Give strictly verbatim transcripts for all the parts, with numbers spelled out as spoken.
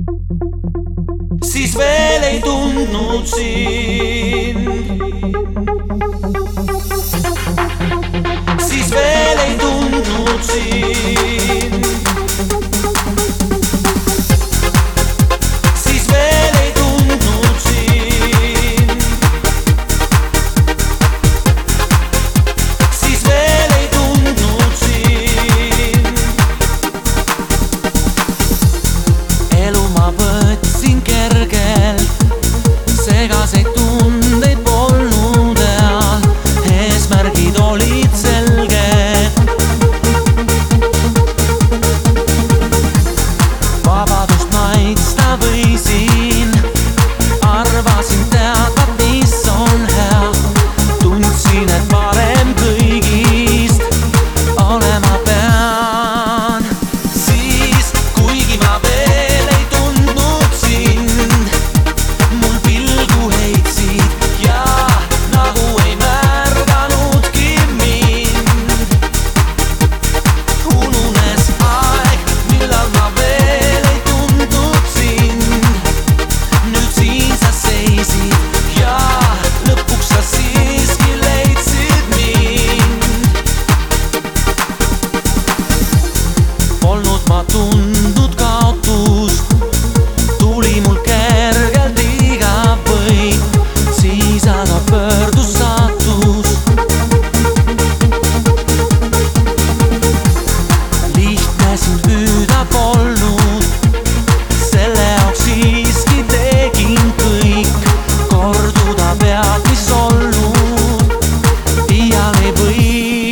siis veel ei tundnud sind, siis veel ei tundnud sind, siis veel ei tundnud sind, siis veel ei tundnud sind. Elu ma võtsin kergelt, segaseid tundeid polnud eal, eesmärgid olid selged. Vabadust maitsta võisin, arvasin teadvat, mis on hea. Tundsin, et parem kõigist olema pean. Siis, kuigi ma veel ei tundnud sind, mul pilgu heitsid ja nagu ei märganudki mind. Ununes aeg, millal ma veel ei tundnud sind. Nüüd siin sa seisid ja lõpuks sa siiski leidsid mind. Polnud ma tundnud kaotust, tuli mul kergelt igav võit, siis aga pöördus saatus. Lihtne sind hüüda polnud, selle jaoks siiski tegin kõik. Korduda peab, mis olnud, iial ei või.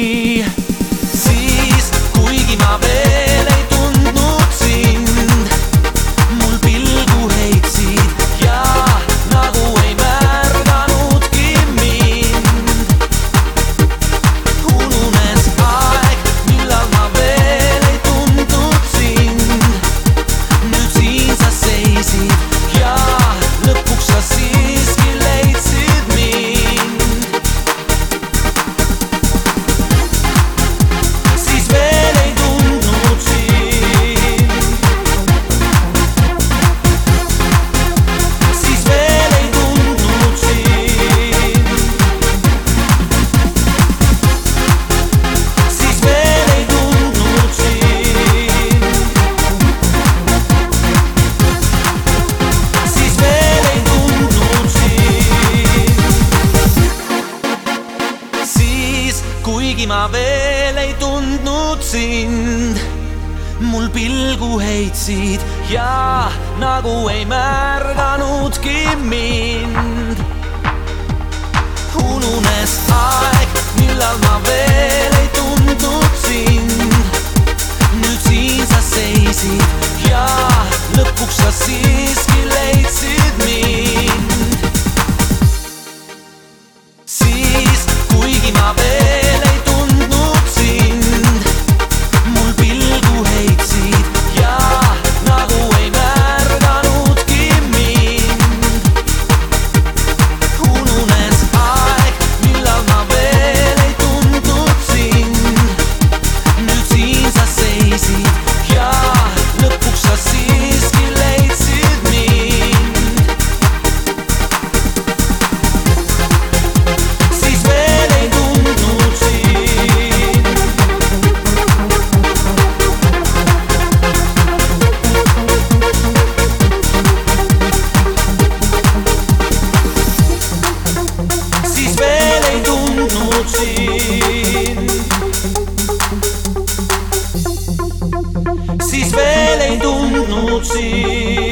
Siis, kuigi ma veel ei tundnud sind, mul pilgu heitsid ja nagu ei märganudki mind. Ununes aeg, millal ma veel ei tundnud sind. Nüüd siin sa seisid ja lõpuks sa siiski leidsid mind. Siis veel ei tundnud sind, siis veel ei tundnud sind, siis veel ei tundnud sind, siis veel ei tundnud sind. Siis, kuigi ma veel ei tundnud sind, mul pilgu heitsid ja nagu ei märganudki mind. Ununes aeg, millal ma veel ei tundnud sind. Nüüd siin sa seisid ja lõpuks sa siiski leidsid mind. Siis, kuigi ma veel ei tundnud sind, mul pilgu heitsid ja nagu ei märganudki mind. Ununes aeg, millal ma veel ei tundnud sind. Nüüd siin sa seisid ja lõpuks sa siiski leidsid mind. Siis veel ei tundnud sind, siis veel ei tundnud sind, siis veel ei tundnud sind.